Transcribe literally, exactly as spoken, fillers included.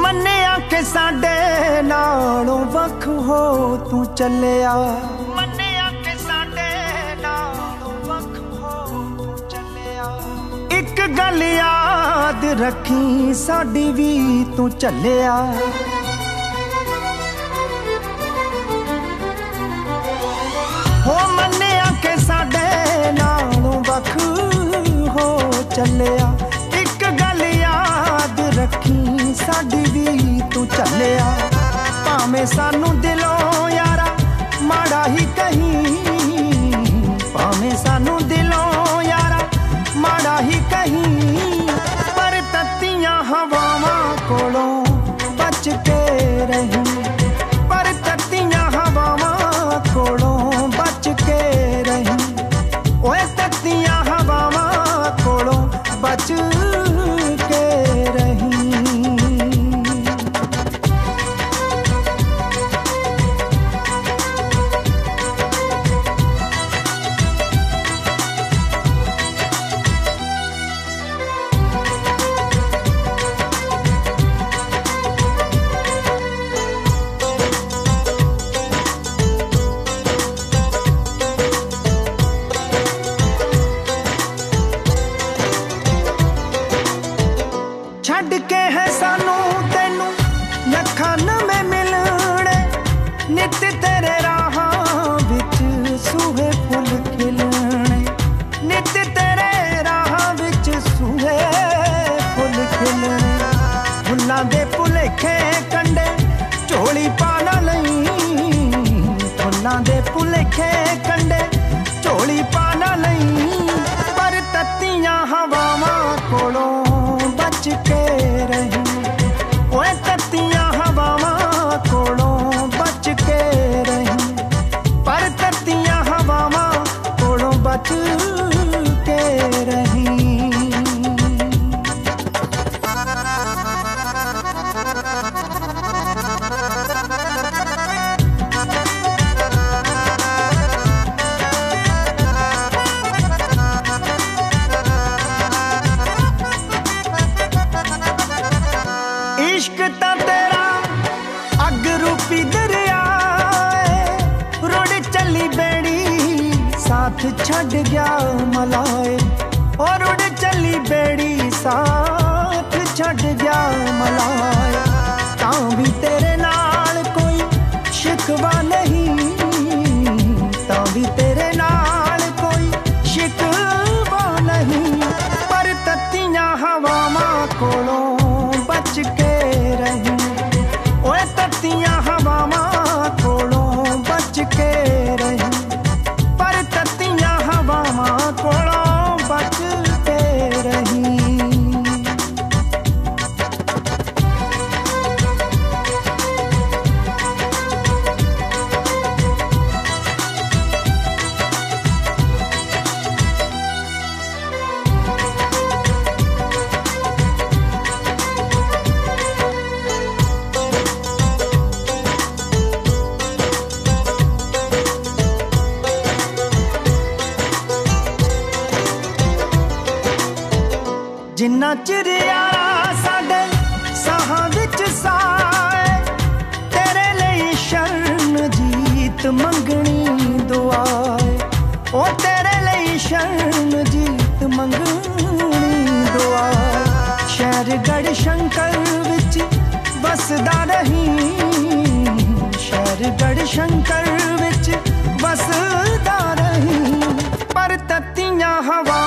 मन्निया के साडे नालों वख हो तू चलिया, मन्निया के साडे नालों वख हो तू चलिया। एक गल याद रखी साडी भी तू चलिया, हो मन्निया के साडे नालों वख हो चलिया। एक गल याद रखी साडी भी तू चलिया, भावें सानू दिलों यारा माड़ा ही कहीं, भावें सानू दिलों यारा माड़ा ही कहीं, पर तत्तियां हवावां कोलों बच के रही, पर तत्तियां हवावां कोलों बच के रही। ओए तत्तियां हवावां कोलों बच के रही। छड़ के है सानू तेनू लखां में मिलने, नित तेरे राहां विच सूहे फुल खिलने, नित तेरे राहां विच सूहे फुल खिलने। फुल्लां दे भुलेखे कंडे झोली पाना लई, फुल्लां दे भुलेखे कंडे झोली पाना लई, पर तत्तियां हवावां कोलों बच के रही। ओए तत्तियां हवावां कोलों बच के रही, पर तत्तियां हवावां कोलों बच के रही। इश्क ता तेरा अग रूपी दरिया, रुड़ चली बेड़ी साथ छड़ गया मलाए, और रुड़ चली बेड़ी साथ छड़ गया मलाए। तां भी तेरे नाल कोई शिकवा नहीं, तां भी तेरे नाल कोई शिकवा नहीं, पर तत्तियां हवावां कोलों बच के रही। ओए तत्तियां हवावां कोलों बच के रही, पर तत्तियां हवावां कोलों बच के रही। जिन्ना चिर यारा साडे साहां विच साए, तेरे लिए शरण जीत मंगनी दुआए, ओ तेरे लिए शरण जीत मंगनी दुआए। शहर गढ़ शंकर विच बसदा रही, शहर गढ़ शंकर विच बसदा रही, पर तत्तियां हवा